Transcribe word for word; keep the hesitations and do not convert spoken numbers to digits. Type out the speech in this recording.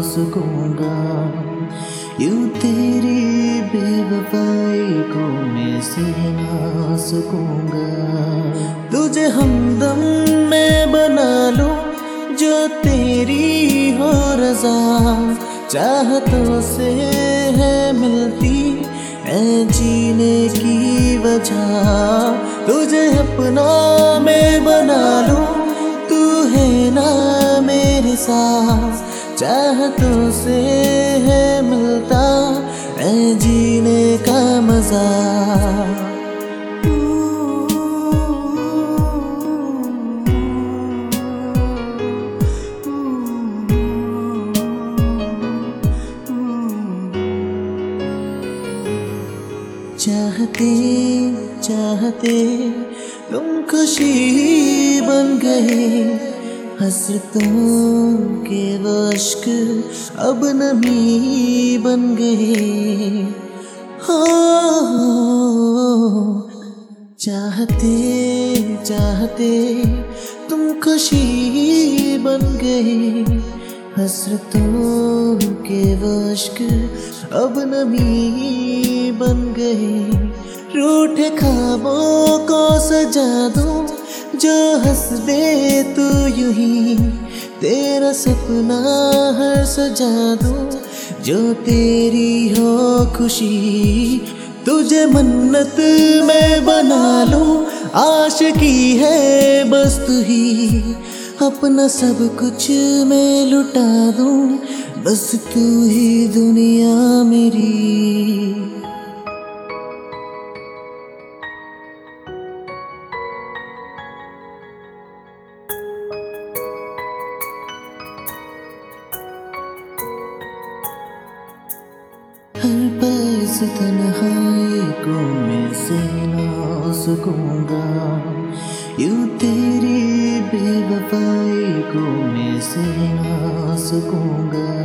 सकूंगा, यूं तेरी बेवफाई को मैं सह ना सकूंगा। तुझे हमदम मैं बना लूं जो तेरी हो रजा, चाहतों से है मिलती है जीने की वजह। तुझे अपना मैं बना लूं, तू है ना मेरे साथ, चाहतों से है मिलता है जीने का मजा। चाहते चाहते तुम खुशी बन गए, हसरतों के वो अश्क अब नमी बन गए। हो चाहते चाहते तुम खुशी बन गए, हसरतों के वो अश्क अब नमी बन गए। रूठे ख्वाबों को सजा दूं जो हंस दे तू यूं ही, तेरा सपना हर सजा दूं जो तेरी हो खुशी। तुझे मन्नत मैं बना लूं, आशिकी है बस तू ही, अपना सब कुछ मैं लुटा दूं बस तू ही दुनिया मेरी। हर पल से तन्हाई को मैं सह ना सकूंगा, यूं तेरी बेवफाई को मैं सह ना सकूंगा।